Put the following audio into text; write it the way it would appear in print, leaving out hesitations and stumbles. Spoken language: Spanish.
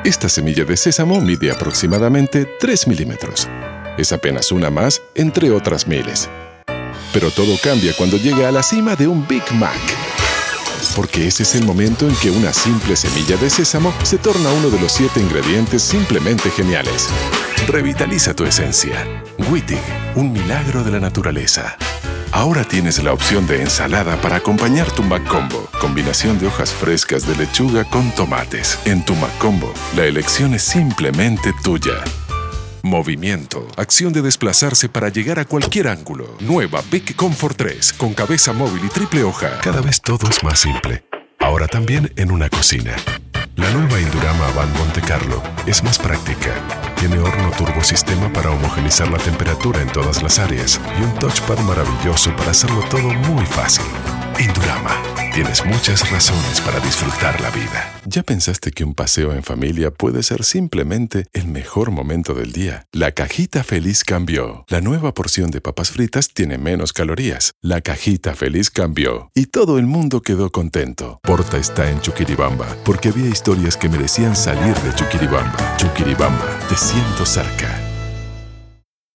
Esta semilla de sésamo mide aproximadamente 3 milímetros. Es apenas una más entre otras miles. Pero todo cambia cuando llega a la cima de un Big Mac. Porque ese es el momento en que una simple semilla de sésamo se torna uno de los 7 ingredientes simplemente geniales. Revitaliza tu esencia. Wittig, un milagro de la naturaleza. Ahora tienes la opción de ensalada para acompañar tu McCombo. Combinación de hojas frescas de lechuga con tomates. En tu McCombo, la elección es simplemente tuya. Movimiento. Acción de desplazarse para llegar a cualquier ángulo. Nueva Big Comfort 3 con cabeza móvil y triple hoja. Cada vez todo es más simple. Ahora también en una cocina. La nueva Indurama Avant Monte Carlo es más práctica. Tiene horno turbosistema para homogeneizar la temperatura en todas las áreas y un touchpad maravilloso para hacerlo todo muy fácil. Indurama. Tienes muchas razones para disfrutar la vida. ¿Ya pensaste que un paseo en familia puede ser simplemente el mejor momento del día? La Cajita Feliz cambió. La nueva porción de papas fritas tiene menos calorías. La Cajita Feliz cambió. Y todo el mundo quedó contento. Porta está en Chuquiribamba porque había historias que merecían salir de Chuquiribamba. Chuquiribamba, te siento cerca.